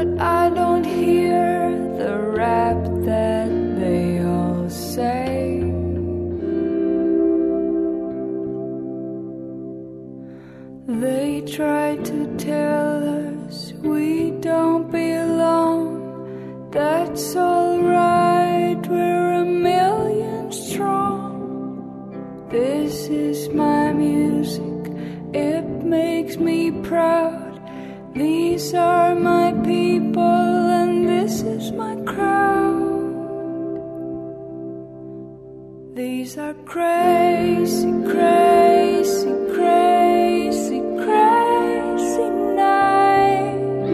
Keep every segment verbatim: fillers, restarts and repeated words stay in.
I don't hear the rap that they all say. They try to tell us we don't belong. That's alright, we're a million strong. This is my music, it makes me proud. These are my people and this is my crowd. These are crazy, crazy, crazy, crazy nights.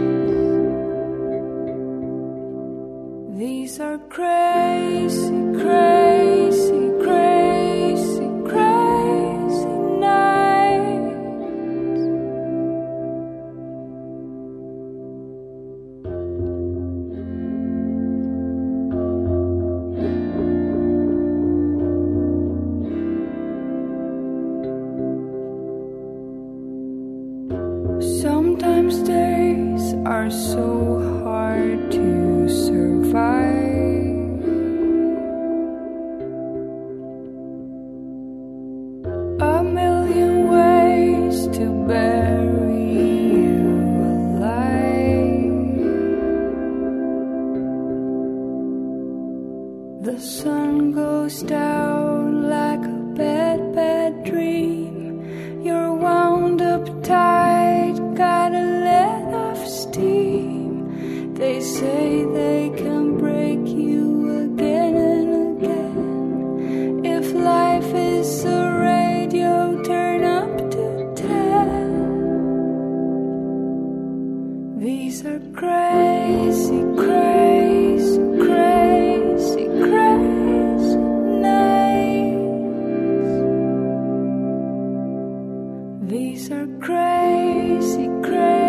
These are crazy, crazy, crazy, crazy nights. Sometimes days are so hard to survive. A million ways to bury you alive. The sun goes down like a bad, bad dream. You're wound up tight, gotta let off steam. They say they can break you again and again. If life is a radio, turn up to ten. These are crazy, crazy, crazy, crazy nights. These are crazy, crazy.